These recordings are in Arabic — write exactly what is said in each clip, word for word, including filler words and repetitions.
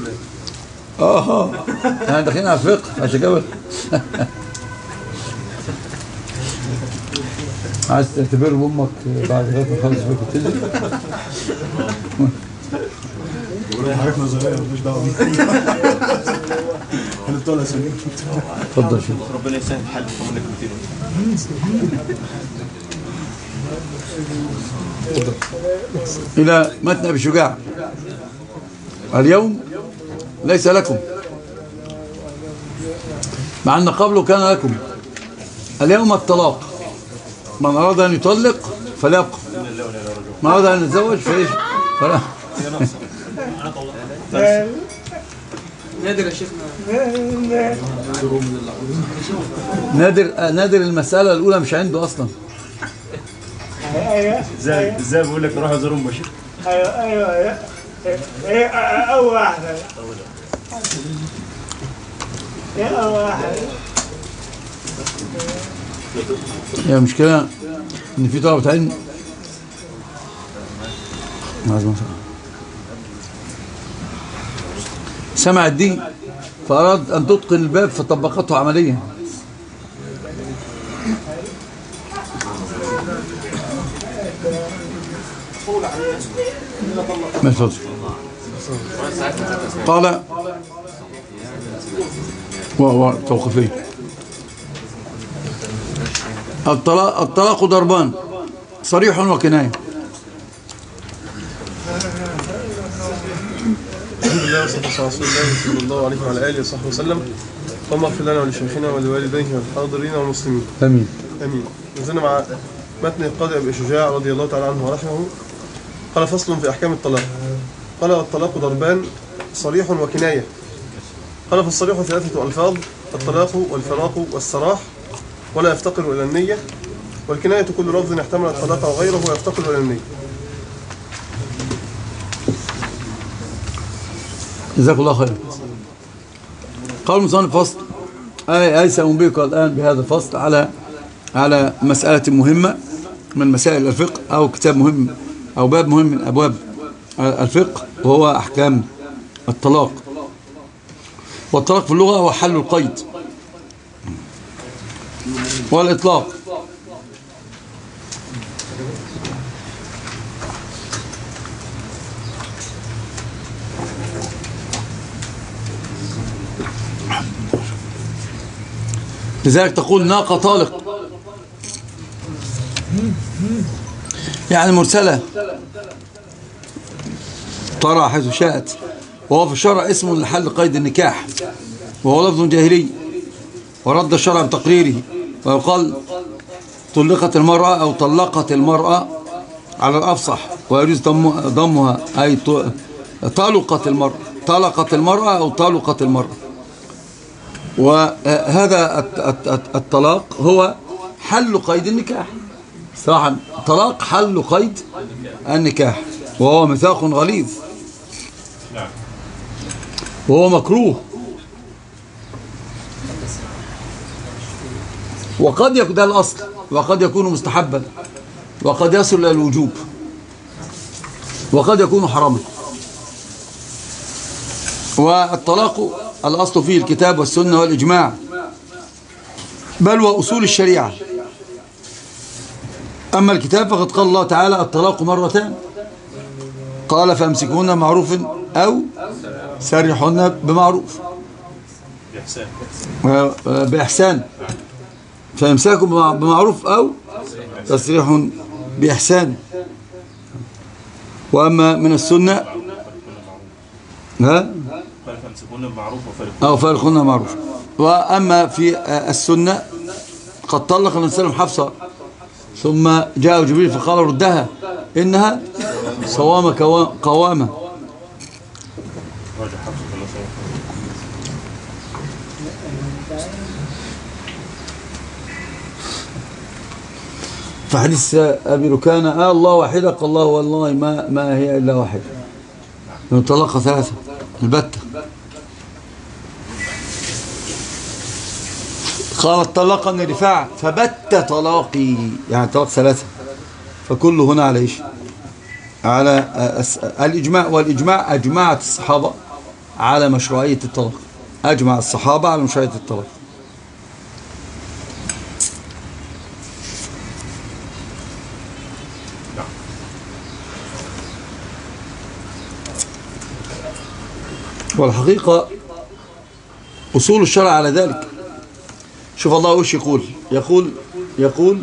اه احنا داخلين على الفقه عشان كده. عايز تعتبر امك بعد غير ما تخلص فقه تنزل. حاجات نظريه مالناش دعوه بيها. احنا بتوع الاسئله. اتفضل شوف. ربنا يسهل الحال ويقوم لك إلى متن أبي شجاع. اليوم ليس لكم، مع أن قبله كان لكم. اليوم الطلاق، من أراد أن يطلق فليبقى، من أراد أن يتزوج فإيش فلا. نادر يا شيخنا، نادر نادر المسألة الأولى مش عنده أصلا. ازاي ازاي بقول لك نروح ازور ام بشير. ايوه ايوه ايوه ايه اول واحده يا اول واحده. هي المشكلة إن في طلبة علم سمع الدين فأراد أن تتقن الباب فطبقته عمليا. ما يفضل. قال توقفين. الطلاق الطلاق ضربان صريح وكناية. الحمد لله والصلاه والسلام على رسول الله صلى الله عليه وعلى اله وصحبه وسلم. اللهم اغفر لنا ولشيخنا ولوالديه والحاضرين والمسلمين. امين امين. نزلنا مع متن القاضي ابي شجاع رضي الله تعالى عنه ورحمه. قال فصل في احكام الطلاق. قال الطلاق ضربان صريح وكنايه. قال فالصريح ثلاثه الفاظ: الطلاق والفراق والسراح، ولا يفتقر الى النيه. والكنايه كل لفظ احتمل الطلاق وغيره ويفتقر الى النيه. جزاك الله خير. قال المصنف فصل، أي أي سأنبئك الآن بهذا الفصل على على مسألة مهمة من مسائل الفقه، أو كتاب مهم أو باب مهم من أبواب الفقه، وهو أحكام الطلاق. والطلاق في اللغة هو حل القيد والإطلاق. لذلك تقول ناقة طالق، يعني مرسلة ترى حيث شاءت، وهو في الشرع اسم لحل قيد النكاح، وهو لفظ جاهلي ورد الشرع بتقريره. ويقال طلقت المرأة أو طلقت المرأة على الأفصح، ويجوز ضمها أي طلقت المرأة، طلقت المرأة أو طلقت المرأة. وهذا الطلاق هو حل قيد النكاح. صراحة طلاق حل قيد النكاح، وهو ميثاق غليظ، وهو مكروه. وقد يكون ده الأصل، وقد يكون مستحبا، وقد يصل إلى الوجوب، وقد يكون حراما. والطلاق الأصل فيه الكتاب والسنة والإجماع، بل وأصول الشريعة. أما الكتاب فقد قال الله تعالى الطلاق مرتان، قال فامسكوهن بمعروف أو سرحوهن بمعروف بإحسان، فامساكم بمعروف أو تسريح بإحسان. وأما من السنة ها أو فارقوهن بمعروف. وأما في السنة قد طلق الإنسان حفصة ثم جاء جبريل فقال ردها إنها صوامة قوامة. فحديث أبي ركانة آه الله واحدة، قال الله والله ما, ما هي إلا واحدة، طلق ثلاثة البتة. قالت طلقني رفاعة فبت طلاقي، يعني طلاق ثلاثة. فكل هنا على إيش؟ على الإجماع، والإجماع أجمعت الصحابة على مشروعية الطلاق، أجمع الصحابة على مشروعية الطلاق. والحقيقة أصول الشرع على ذلك. شوف الله وش يقول يقول يقول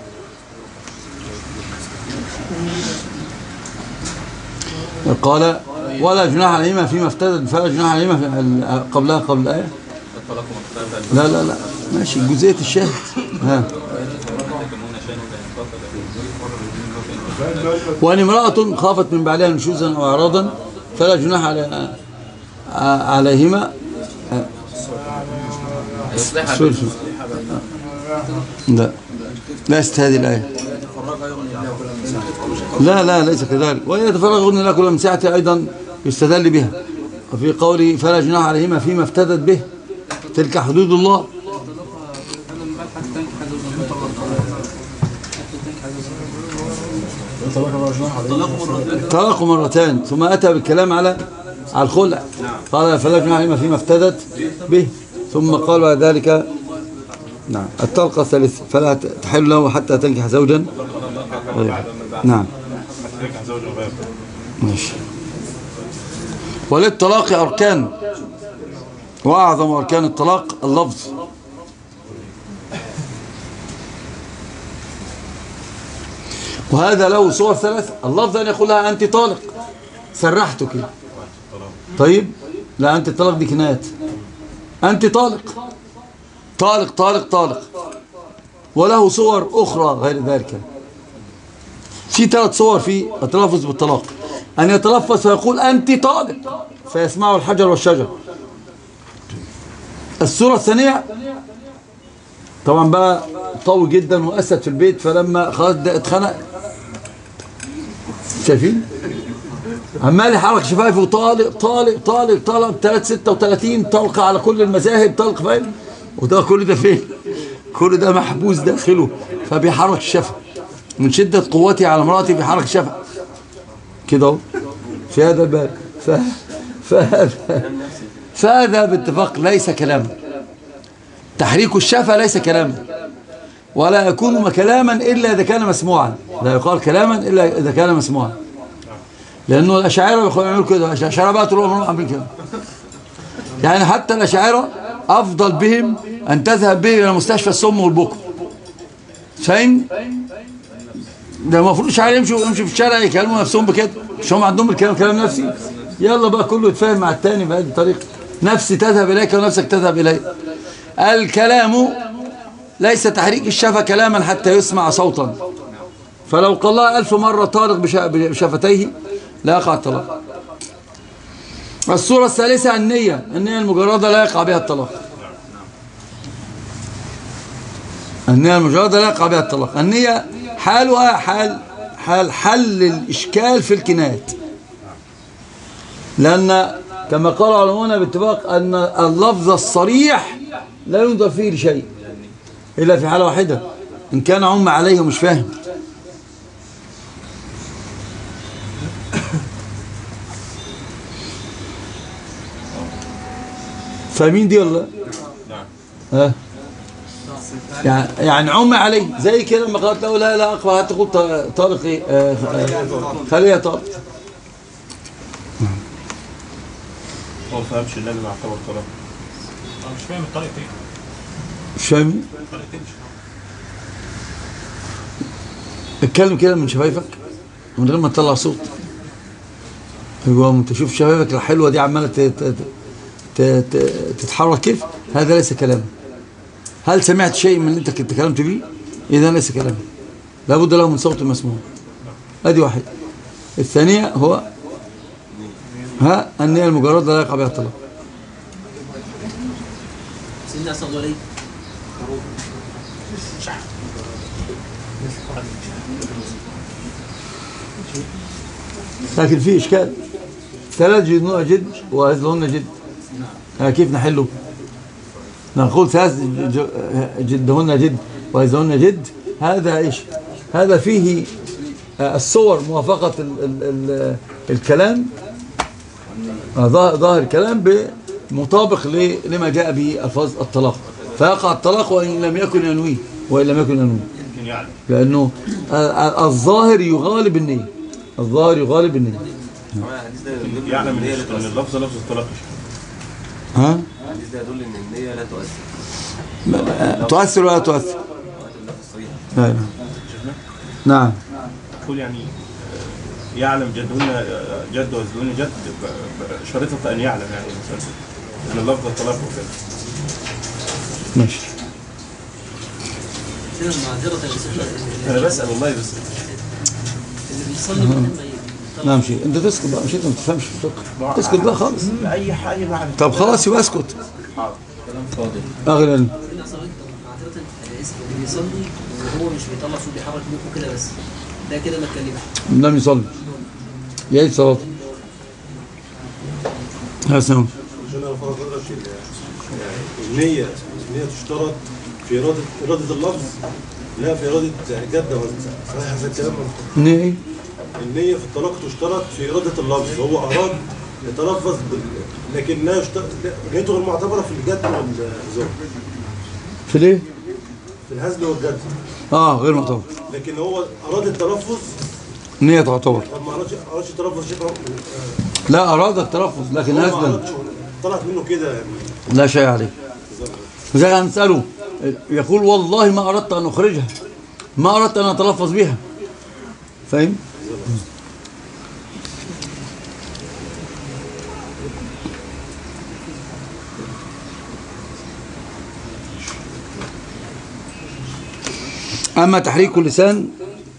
قال ولا جناح عليهما فيما افتدت فلا جناح عليهما في قبلها قبل الآية. لا لا لا ماشي جزئية الشاهد. ها وأن امرأة خافت من بعدها نشوزا أو إعراضا فلا جناح على عليهما. لا ليست هذه الآية. لا لا ليس كذلك. وإن يتفرغن لكل من سعته أيضا يستدل بها وفي قوله فلا جناح عليهما فيما افتدت به تلك حدود الله. طلق مرتان ثم أتى بالكلام على على الخلع قال فلا جناح عليهما فيما افتدت به ثم قال بعد ذلك نعم الطلقة الثالثة فلا تحل له حتى تنكح زوجا غيره. نعم ماشي. وللطلاق أركان وأعظم أركان الطلاق اللفظ. وهذا له صور ثلاثة. اللفظ أن يقول لها أنت طالق سرحتك. طيب لا أنت الطلاق دي كنايات أنت طالق طالق طالق طالق. وله صور أخرى غير ذلك. في ثلاث صور في التلفظ بالطلاق. أن يتلفظ فيقول أنت طالق فيسمعه الحجر والشجر. الصورة الثانية طبعا بقى طوي جدا وأسد في البيت فلما خلاص اتخنق شايفين عمال يحرك شفايفه طالق طالق طالق طالق ثلاثمائة وستة وثلاثين طلقة على كل المذاهب طلق فاهم. وده كل ده فين؟ كل ده محبوس داخله فبيحرك الشفة من شدة قوتي على امرأتي بيحرك الشفة كده اهو في هذا الباب. فهذا فهذا باتفاق ليس كلاما. تحريك الشفة ليس كلاما ولا يكون كلاما إلا إذا كان مسموعا. لا يقال كلاما إلا إذا كان مسموعا لأنه الأشاعرة يعملوا كده. الأشاعرة بقى طول عمرهم عاملين كده يعني حتى الأشاعرة أفضل بهم أن تذهب به إلى مستشفى السم والبكم فاهم. ده المفروض الأشاعرة يمشوا يمشوا في الشارع يكلموا نفسهم بكده مش هم عندهم الكلام كلام نفسي. يلا بقى كله يتفاهم مع الثاني بهذه الطريقة. نفسي تذهب إليك ونفسك تذهب إلي. الكلام ليس تحريك الشفة كلاما حتى يسمع صوتا. فلو قال الله ألف مرة طارق بشفتيه لا يقع الطلاق. الصورة الثالثة النية. النية المجردة لا يقع بها الطلاق. النية المجردة لا يقع بها الطلاق. النية حالها حال حال حل الإشكال في الكنايات لأن كما قال علماؤنا باتفاق أن اللفظ الصريح لا ينظر فيه لشيء إلا في حالة واحدة إن كان عم عليه ومش فاهم. فاهمين دي ولا ها؟ يعني يعني عم عليه زي كده لما قالت له لا لا أقبل هتقول طارق إيه خليه طارق. هو ما فهمش النبي مع اعتبر طلاق. مش فاهم الطريقة ايه. مش فاهم. اتكلم كده من شفايفك من غير ما تطلع صوت. ايوه انت شوف شفايفك الحلوه دي عماله تتحرك كيف. هذا ليس كلام. هل سمعت شيء من اللي انت تكلمت بيه؟ اذا ليس كلام. لابد له من صوت مسموع. ادي واحد. الثانيه هو ها النية المجردة لا يقع بها الطلاق. سيدنا أصدق عليه لكن في إشكال. ثلاث جدهن جد وهزلهن جد كيف نحله؟ نقول ثلاث جدهن جد وهزلهن جد. هذا إيش؟ هذا فيه الصور موافقة ال ال ال الكلام ظاهر الكلام بمطابق لما جاء به ألفاظ الطلاق، فيقع الطلاق وإن لم يكن ينويه، وإن لم يكن ينويه، لأنه الظاهر يغالب النية، الظاهر يغالب النية. يعلم ان اللفظ لفظ الطلاق. ها؟ الحديث ده يدل ان النية لا تؤثر. تؤثر ولا تؤثر؟ لا. نعم. يقول يعني يعلم جدهن جد وزدهن جد شريطة أن يعلم يعني مثلا أن اللفظ الطلاق وكذا. ماشي. أنا بسأل والله بس. اللي بيصلي من نعم شيء انت تسكت بقى، مش انت ما تفهمش في الفقه، اسكت بقى خالص. اي حاجه بعد. طب خلاص يبقى اسكت. حاضر. كلام فاضل. اغلى. اللي بيصلي وهو مش بيطلع صوت بيحرك مخه كده بس، ده كده ما اتكلمش. لم يصلي. يعيد صلاته. ها سلام. النية النية تشترط في إرادة إرادة اللفظ، لا في إرادة جدة. صحيح هذا الكلام؟ النية النية في الطلاق تشترط في إرادة اللفظ، هو أراد يتلفظ بال... لكن لا يشترط نيته غير معتبرة في الجد والهزار. في ليه؟ في الهزل والجد. اه غير معتبر. لكن هو أراد التلفظ. نية تعتبر. طب ما أرادش أرادش التلفظ شيء. لا أراد التلفظ لكن هزلا. طلعت منه كده يعني. لا شيء عليه. زي هنسأله يقول والله ما أردت أن أخرجها، ما أردت أن أتلفظ بها. فاهم؟ أما تحريك اللسان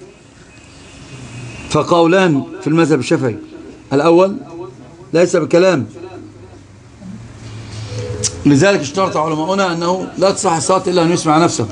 فقولان في المذهب الشافعي. الأول ليس بكلام، لذلك اشترط علماؤنا أنه لا تصح الصلاة إلا أن يسمع نفسه.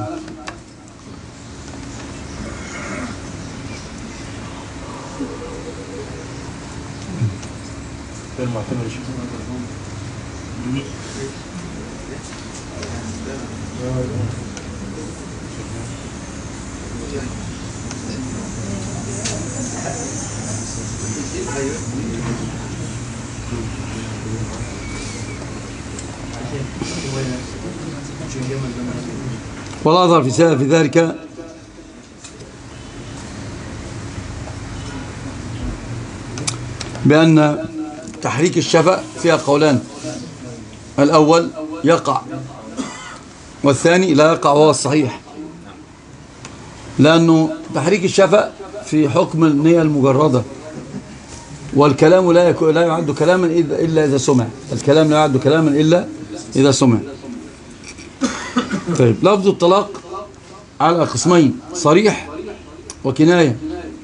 والأظهر في في ذلك بأن تحريك الشفة فيها قولان، الأول يقع والثاني لا يقع وهو الصحيح، لأنه تحريك الشفة في حكم النية المجردة، والكلام لا لا يعد كلاما إلا إذا سمع، الكلام لا يعد كلاما إلا إذا سمع. طيب لفظ الطلاق على قسمين، صريح وكناية.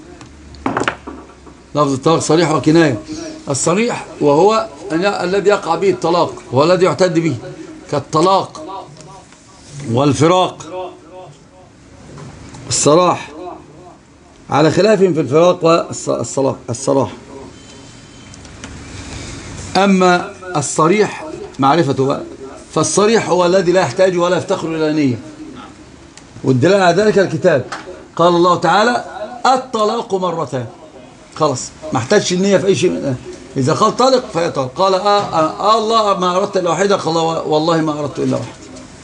لفظ الطلاق صريح وكناية. الصريح وهو الذي يقع به الطلاق، هو الذي يعتد به، كالطلاق والفراق. الصراح على خلاف في الفراق والصراح. أما الصريح معرفته بقى، فالصريح هو الذي لا يحتاج ولا يفتقر إلى نية، والدلالة على ذلك الكتاب. قال الله تعالى الطلاق مرتان، خلاص ما احتاجش النية في أي شيء. إذا قال طلق فيطلق، قال آه, آه, آه الله ما أردت إلا واحدة، قال والله ما أردت إلا واحدة.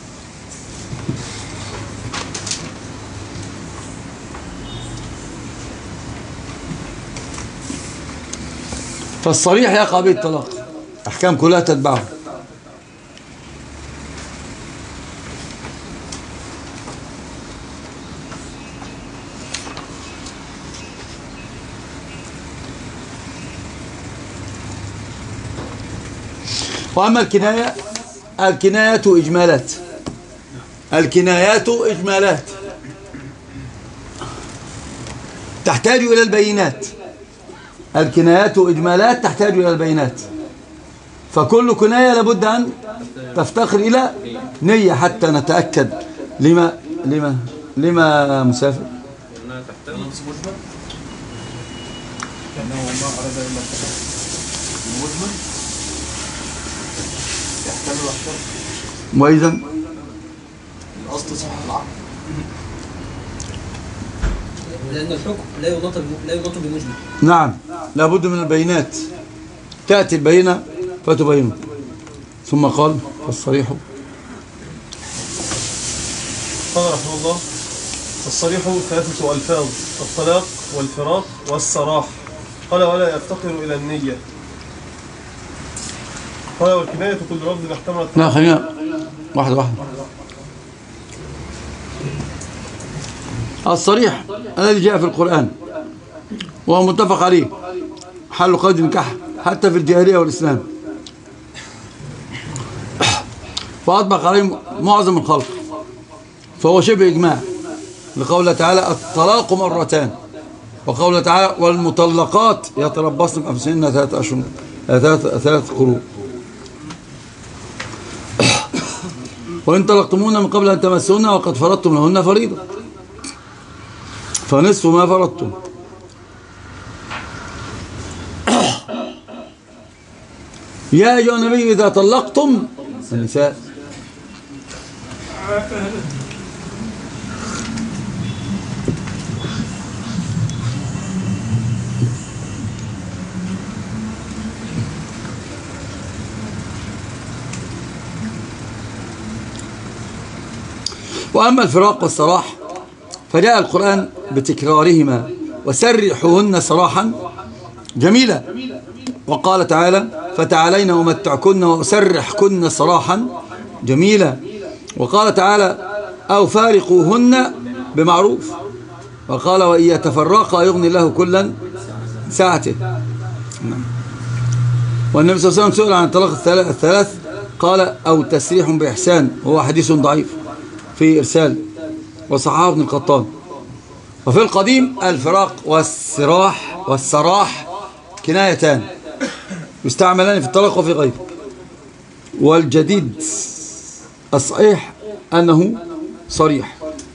فالصريح يقع به الطلاق، أحكام كلها تتبعه. وأما الكناية، الكناية إجمالات، الكنايات إجمالات تحتاج إلى البينات. الكنايات إجمالات تحتاج إلى البينات، فكل كناية لابد أن تفتقر إلى نية حتى نتأكد. لما لما لما مسافر؟ وإذا الأصل صح العقل، لأن الحكم لا يناط لا يناط بمجمل. نعم لابد من البينات. تأتي البينة فتبينوا. ثم قال الصريح. قال رحمه الله: الصريح ثلاثة ألفاظ: الطلاق والفراق والسراح. قال: ولا يفتقر إلى النية. قال: والكناية كل لفظ احتملت. لا خلينا واحدة واحدة. الصريح الذي جاء في القرآن وهو متفق عليه حل قيد النكاح حتى في الجاهلية والإسلام، فأطبق عليه معظم الخلق، فهو شبه إجماع، لقوله تعالى: الطلاق مرتان، وقوله تعالى: والمطلقات يتربصن بأنفسهن ثلاثة أشهر ثلاث قروء. وإن طلقتموهن من قبل أن تمسوهن وقد فرضتم لهن فريضة فنصف ما فرضتم. يا أيها النبي إذا طلقتم النساء وأما الفراق والسراح فجاء القرآن بتكرارهما: وسرحوهن سراحا جميلا. وقال تعالى: فتعالين أمتعكن وأسرحكن سراحا جميلا. وقال تعالى: أو فارقوهن بمعروف. وقال: وإن يتفرقا يغني الله كلا ساعته. والنبي صلى الله عليه وسلم سئل عن الطلاق الثلاث قال: أو تسريح بإحسان، وهو حديث ضعيف في إرسال، وصححه ابن القطان. وفي القديم الفراق والسراح والسراح كنايتان يستعملان في الطلاق وفي غيره. والجديد الصحيح أنه صريح.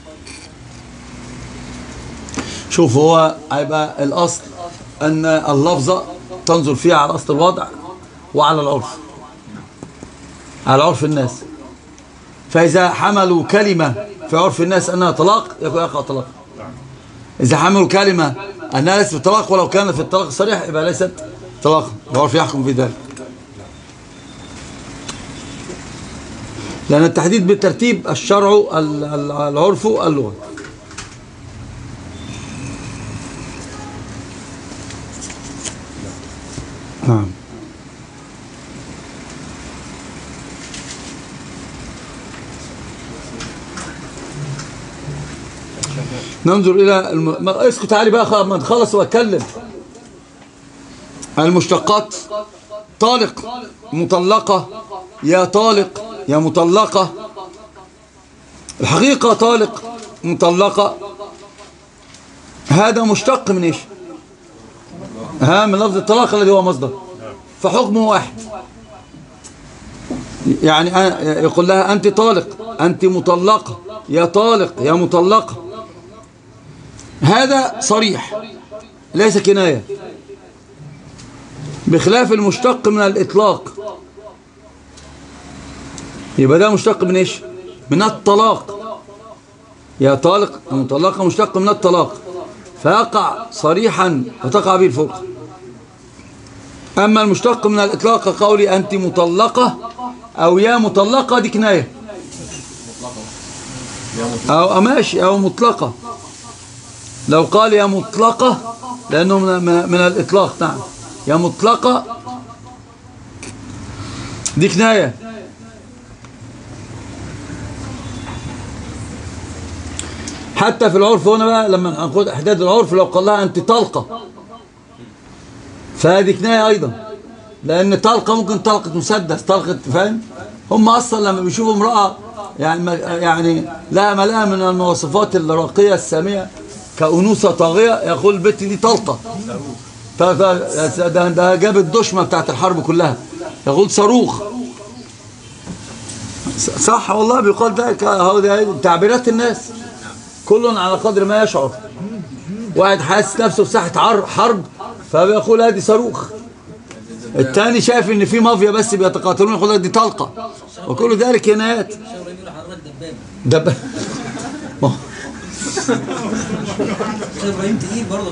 شوف، هو هيبقى الأصل أن اللفظة تنظر فيها على أصل الوضع وعلى العرف، على عرف الناس. فإذا حملوا كلمة في عرف الناس أنها طلاق يكون يقع طلاق. إذا حملوا كلمة أنها ليست طلاق ولو كانت في الطلاق الصريح يبقى ليست طلاق، العرف يحكم في ذلك. لأن التحديد بالترتيب الشرع العرف اللغة. نعم. ننظر إلى الم... اسكت تعالي بقى ما نخلص واتكلم. المشتقات: طالق، مطلقة، يا طالق، يا مطلقة. الحقيقة طالق، مطلقة، هذا مشتق من ايش؟ ها، من لفظ الطلاق الذي هو مصدر، فحكمه واحد. يعني يقول لها أنت طالق، أنت مطلقة، يا طالق، يا مطلقة. هذا صريح ليس كناية، بخلاف المشتق من الإطلاق. يبقى ده مشتق من إيش؟ من الطلاق. يا طالق المطلقة مشتق من الطلاق، فيقع صريحا وتقع به الفرقة. أما المشتق من الإطلاق قولي أنت مطلقة أو يا مطلقة دي كناية، أو ماشي، أو مطلقة. لو قال يا مطلقة لأنه من, من الإطلاق، نعم، يا مطلقة دي كناية. حتى في العرف هنا بقى لما ناخد احداد العرف، لو قال لها انت طلقة فهذه كناية ايضا، لان طلقة ممكن طلقة مسدس، طلقة، فاهم؟ هم اصلا لما بيشوفوا امرأة يعني يعني لها ملاء من المواصفات الراقية السامية كأنوثة طاغية، يقول البت دي طلقة. ده, ده جاب الدشمة بتاعت الحرب كلها، يقول صاروخ. صح والله، بيقال ذلك. هو تعبيرات الناس، كل على قدر ما يشعر. واحد حاسس نفسه في ساحة حرب فبيقول هذه صاروخ، الثاني شايف ان في مافيا بس بيتقاتلون يقول دي طلقة، وكل ذلك كنايات. دبابة ابراهيم تقيل برضه.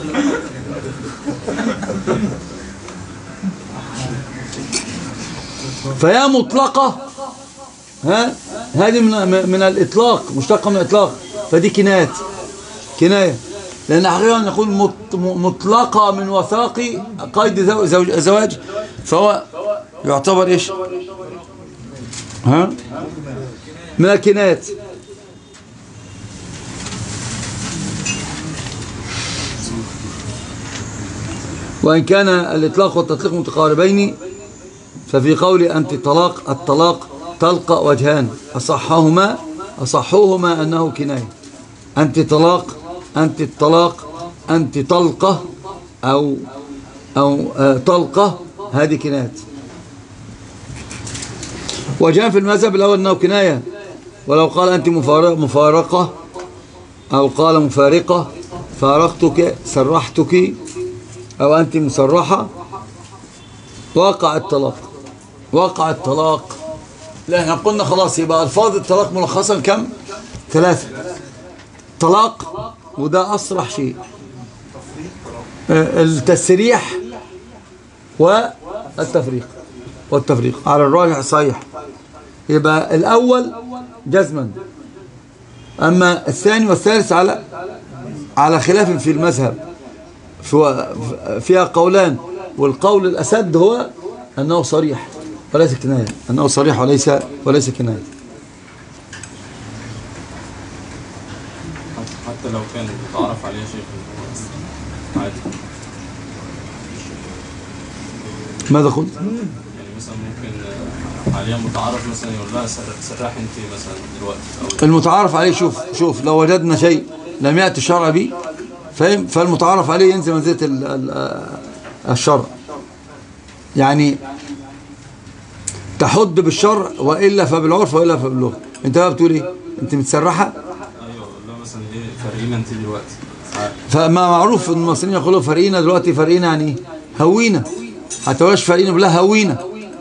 فهي مطلقة، ها هذه من من الإطلاق، مشتقة من الإطلاق، فدي كناية كناية، لأن حقيقة نقول مطلقة من وثاق قيد زوج زواج، فهو يعتبر إيش؟ ها من الكنايات. وإن كان الإطلاق والتطليق متقاربين، ففي قول أنت طلاق الطلاق تلقى وجهان، أصحهما أصحوهما أنه كناية. أنت طلاق، أنت الطلاق، أنت طلقة أو أو طلقة، هذه كنايات. وجاء في المذهب الأول أنه كناية، ولو قال أنت مفارقة أو قال مفارقة، فارقتك سرحتك، أو أنت مسرحة، وقع الطلاق وقع الطلاق. لأن قلنا خلاص يبقى ألفاظ الطلاق ملخصا كم؟ ثلاثة. طلاق، وده أصرح شيء، التسريح والتفريق والتفريق على الراجح الصحيح. يبقى الأول جزما، أما الثاني والثالث على على خلاف في المذهب، فيها قولان، والقول الأسد هو أنه صريح وليس كناية، أنه صريح وليس وليس كناية. حتى لو كان متعرف عليه شيء عادي. ماذا قلت؟ يعني مثلا ممكن عليها متعرف مثلا يقول لها سرح انت مثلا دلوقتي، أو المتعارف عليه، شوف شوف لو وجدنا شيء لم يأتي الشرع به، فاهم، فالمتعارف عليه ينزل منزلة الشرع، يعني تحد بالشرع، وإلا فبالعرف وإلا فباللغة. انت بقى بتقول ايه؟ انت متسرحة؟ ايوه لا مثلا ايه فارقين انت دلوقتي، فما معروف ان المصريين يقولوا فارقين دلوقتي، فارقين يعني ايه؟ هوينا، حتى ولاش فارقين بلا هوينا،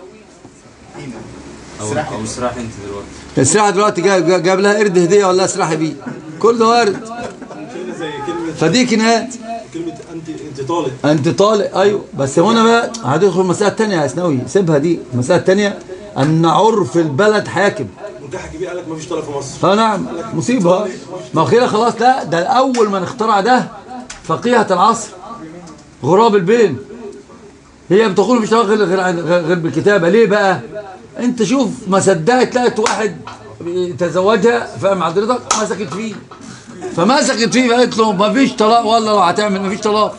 او او اسرح انت دلوقتي. السرحة دلوقتي جاب, جاب لها قرد هدية ولا اسرحي بيه، كل ده وارد. فدي كنايات. كلمة أنت أنت طالق أنت طالق، أيوه، بس هنا بقى هتدخل المسألة الثانية يا اسناوي، سيبها دي. المسألة الثانية أن عرف البلد حاكم. منكحك بيه، قال لك ما فيش طلاق في مصر. اه نعم، مصيبة. ما خير خلاص، لا ده أول من اخترع ده فقيهة العصر غراب البين، هي بتقول مفيش طلاق غير غير غير بالكتابة. ليه بقى؟ أنت شوف، ما صدقت لقيت واحد تزوجها، فاهم حضرتك، مسكت فيه فمسكت فيه فقالت له مفيش طلاق، والله لو هتعمل مفيش طلاق.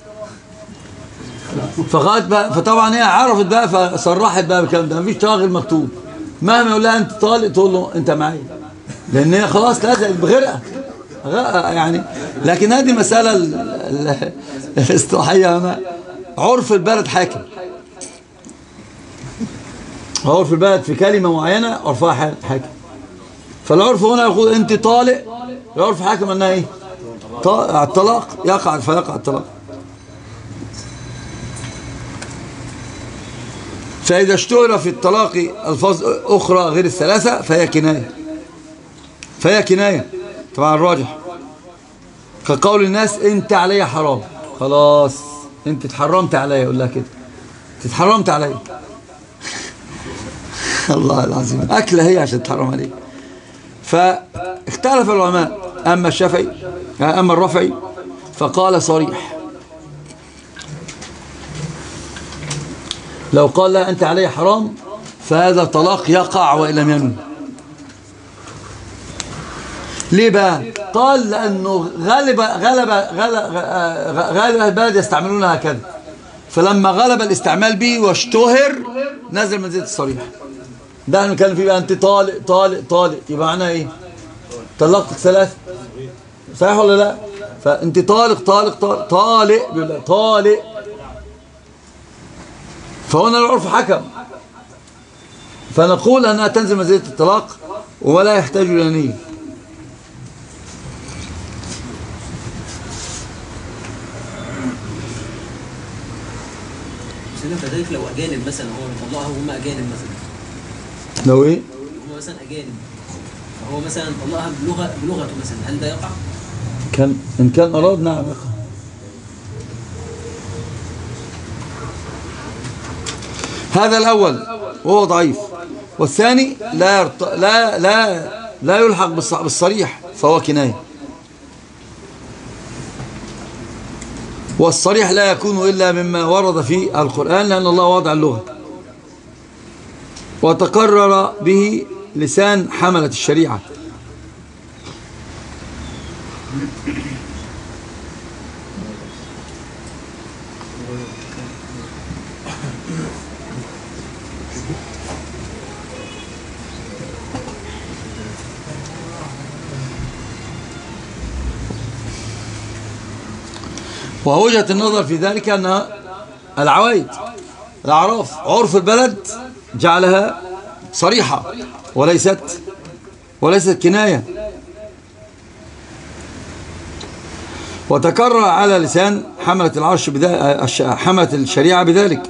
فقالت بقى، فطبعا هي عرفت بقى، فصرحت بقى بالكلام ده، مفيش طلاق غير مكتوب. مهما يقول لها انت طالق تقول له انت معايا، لان هي خلاص لازقت بغيرها يعني. لكن هذه مسألة الاصطلاحية هنا، عرف البلد حاكم. عرف البلد في كلمة معينة عرفها حاكم. فالعرف هنا يقول انت طالق، العرف حاكم انها ايه؟ الطلاق، يقع فيقع الطلاق. فإذا اشتهر في الطلاق ألفاظ أخرى غير الثلاثة فهي كناية، فهي كناية طبعا الراجح، كقول الناس انت علي حرام، خلاص انت اتحرمت علي، يقول لها كده اتحرمت علي الله العظيم، أكلة هي عشان تحرم عليك. فاختلف العلماء، أما الشافعي أما الرافعي فقال صريح، لو قال لا أنت علي حرام فهذا طلاق يقع وإن لم ينوي. ليه بقى؟ قال لأنه غالب غلب غلب غالب البلد يستعملون هكذا، فلما غلب الاستعمال به واشتهر نزل منزلة الصريح. ده اللي كان فيه بقى، أنت طالق طالق طالق، يبقى معناها إيه؟ طلقتك ثلاث، صحيح ولا لا؟ فأنت طالق طالق طالق طالق بيقول لك طالق، فهنا العرف حكم، فنقول أنها تنزل منزلة الطلاق ولا يحتاج إلى نية. فذلك لو أجانب مثلا هو بيطلقها وهم أجانب مثلا، لو إيه؟ هم مثلا أجانب، فهو مثلا طلقها بلغة بلغته مثلا، هل ده يقع؟ كان إن كان أراد نعم يقع. هذا الأول وهو ضعيف، والثاني لا يرت... لا لا لا يلحق بالصريح فهو كناية. والصريح لا يكون إلا مما ورد في القرآن لأن الله وضع اللغة وتقرر به لسان حملة الشريعة. ووجهة النظر في ذلك أن العوايد الأعراف عرف البلد جعلها صريحة وليست وليست كناية، وتكرر على لسان حملة العرش حملة الشريعة بذلك.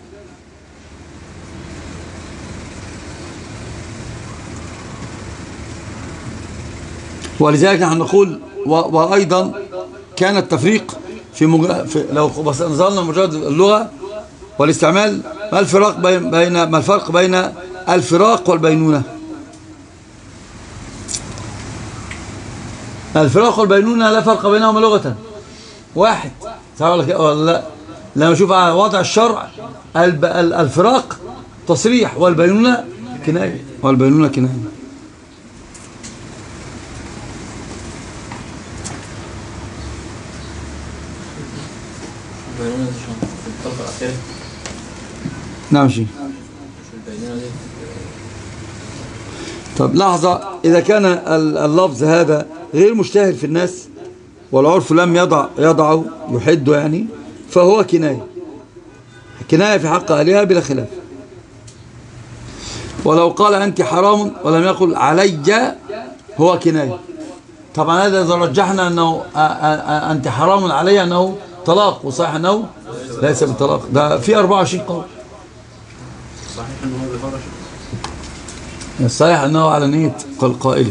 ولذلك نحن نقول وأيضا كان التفريق في, مج... في لو نظرنا مجرد اللغة والاستعمال، ما الفرق بين, بين ما الفرق بين الفراق والبينونة؟ الفراق والبينونة لا فرق بينهما لغة، واحد صح ولا لا؟ لما نشوف على وضع الشرع الفراق تصريح والبينونة كناية، والبينونة كناية. نعم شيء. طب لحظة، إذا كان اللفظ هذا غير مشتهر في الناس والعرف لم يضع يضعه يحده يعني، فهو كناية، كناية في حق أهلها بلا خلاف. ولو قال أنت حرام ولم يقل علي هو كناية. طبعا هذا إذا رجحنا أنه أنت حرام علي أنه طلاق، وصحيح أنه ليس بالطلاق، ده في أربعة وعشرين قول. صحيح أنه بفرش، صحيح أنه على نية القائل،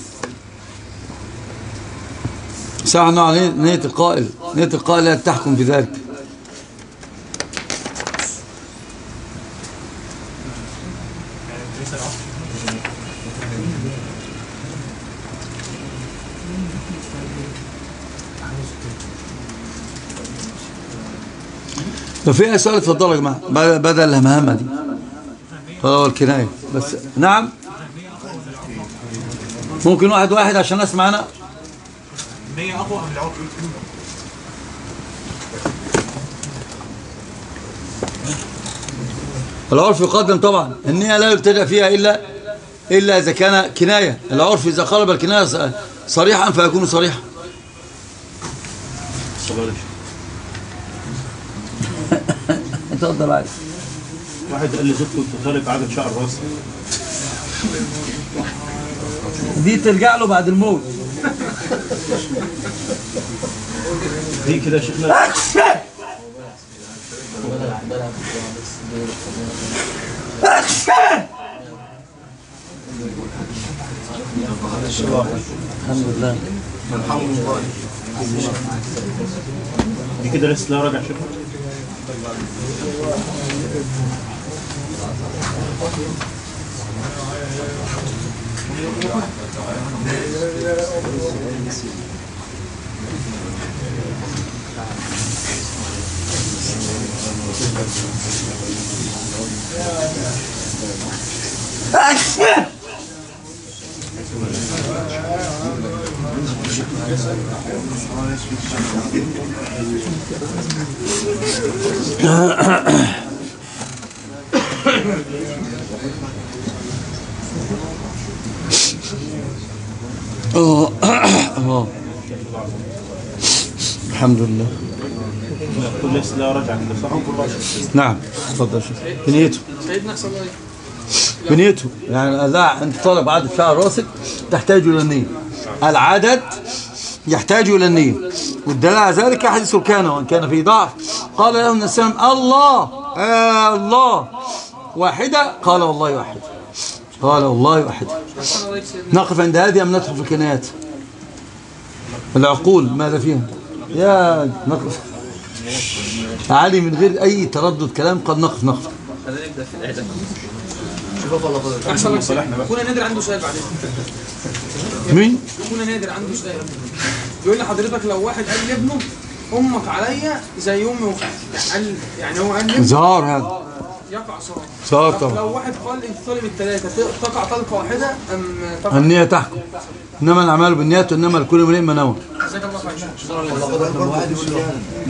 صحيح أنه على نية القائل، نية القائل لا تحكم في ذلك. لو في سؤال اتفضلوا يا جماعه بدل الهمهمه دي. هو الكنايه بس. نعم ممكن واحد واحد عشان الناس معانا. النية اقوى من العرف. العرف يقدم طبعا، النية لا يبتدأ فيها الا الا اذا كان كنايه. العرف اذا قلب الكنايه صريحا فيكون صريحا. اتفضل عادي. واحد قال لي زوجته كنت طالب عدد شعر راسي. دي ترجع له بعد الموت. دي كده شيخنا. الحمد لله. دي كده لسه لا راجع شيخنا. اه اه الحمد لله. كل لسه لا رجع كده صح. نعم اتفضل شوف بنيته بنيته يعني. لا انت طالب عدد شعر راسك تحتاج الى النية. العدد يحتاج الى النية، والدليل على ذلك حديث كان وان كان في ضعف. قال له النبي صلى الله عليه وسلم الله آه الله واحدة، قال والله واحدة، قال والله واحدة. نقف عند هذه ام ندخل في الكنايات؟ العقول ماذا فيها؟ يا نقف علي من غير اي تردد كلام. قد نقف نقف خلينا نبدا في الاعلام. شوف والله فضل احسن لك اخونا نادر عنده سؤال بعدين. مين؟ اخونا نادر عنده سؤال يقول لي حضرتك لو واحد قال لابنه امك عليا زي امي واختي، قال يعني هو قال لابنه ظهار هذا يقع صار صار طب طبعا. لو واحد قال انت طالب الثلاثه تقع طلقه واحده ام تقع النية تحكم، انما الاعمال بالنيات وانما لكل امرئ ما نوى. جزاك الله خير. واحد يقول له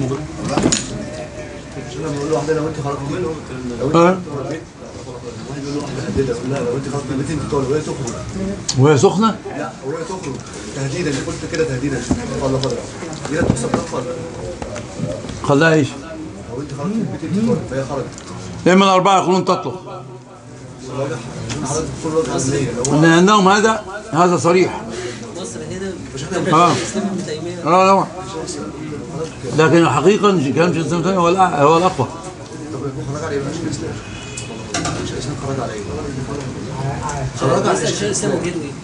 لما يقول له واحده لو انت خرجت لو انت اه واحد يقول له واحده هددها يقول لها لو انت خرجت من البيت انت طالب وهي تخرج. وهي سخنه؟ لا وهي تخرج تهديدا، اللي قلت كده تهديدا والله فضل دي تحسب لك ولا خلاها ايش؟ لو انت خرجت من البيت انت طالب فهي خرجت. اما الاربعه يقولون تطلق. حضرتك كل وجه عمليه لو ان عندهم هذا هذا صريح. مصر هنا اه الاسلام ابن تيميه اه لا. لكن الحقيقه كلام شيخ الاسلام هو الأ- هو الاقوى. خرج عليه مش الاسلام مش الاسلام خرج عليه خرج عليه شيخ الاسلام وجهته ايه؟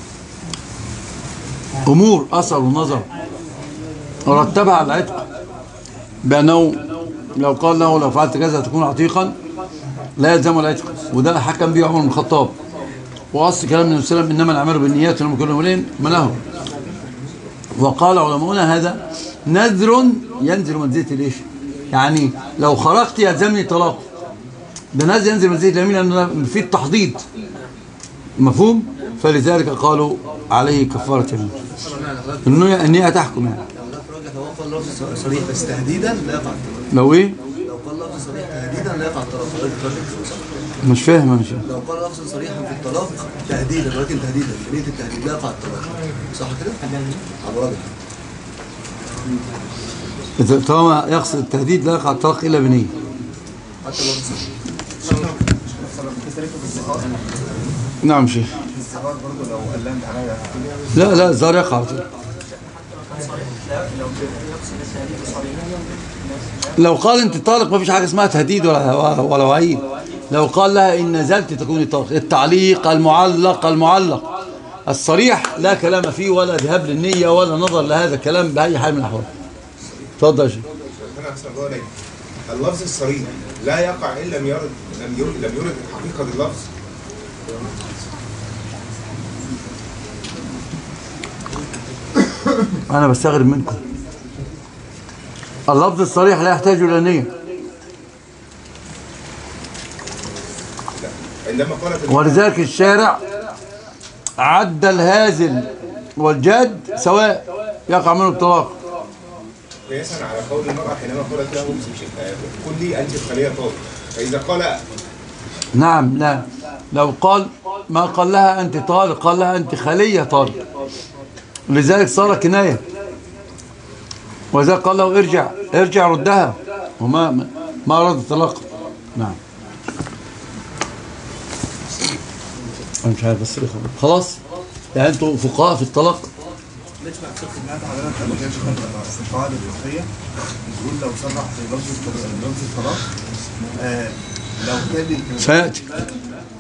امور اثر ونظر رتبها على العتق بانه لو قال له لو فعلت كذا تكون عتيقا لا يلزم العتق، وده حكم به عمر بن الخطاب. واصل كلام النبي صلى الله عليه وسلم انما الاعمال بالنيات وانما لكل امرئ ما نوى. وقال علماؤنا هذا نذر ينزل منزله الايش؟ يعني لو خرجت يلزمني طلاق، ده نذر ينزل منزله اليمين لانه في التحضيض، مفهوم؟ فلذلك قالوا عليه كفاره يمين. النية النية تحكم يعني. لو قال لفظ صريح بس تهديدا لا يقع الطلاق. لو ايه؟ لو قال لفظ صريح تهديدا لا يقع الطلاق. مش فاهم انا شايف. لو قال لفظ صريحا في الطلاق تهديدا ولكن تهديدا بنية التهديد لا يقع الطلاق. صح كده؟ ابو راجل. إذا طالما يقصد التهديد لا يقع الطلاق الا بنية. حتى لو بس نعم شيخ. لا لا الزهر يقع على طول. لو قال انت طالق ما فيش حاجه اسمها تهديد ولا ولا وعيد. لو قال لها ان نزلت تكوني طالق. التعليق المعلق المعلق الصريح لا كلام فيه ولا ذهاب للنيه ولا نظر لهذا الكلام باي حال من الاحوال. اتفضل يا شيخ. اللفظ الصريح لا يقع الا لم يرد لم يرد لم يرد حقيقه اللفظ. انا بستغرب منكم. اللفظ الصريح لا يحتاج الى نيه. عندما قالت ولذلك الشارع عد الهازل والجاد سواء يقع منه الطلاق. قياسا على قول المرأة حينما قالت له قل لي أنت الخلية طالق، فإذا قال نعم لا لو قال ما قال لها أنت طالق قال لها أنت خلية طالق، لذلك صار كناية. وإذا قال له ارجع ارجع ردها وما ما أراد الطلاق. نعم أنا مش عارف بس خلاص يعني أنتوا فقهاء في الطلاق. القواعد الفقهية بتقول لو صرح في لفظ لفظ الطلاق آه لو كان سيأتي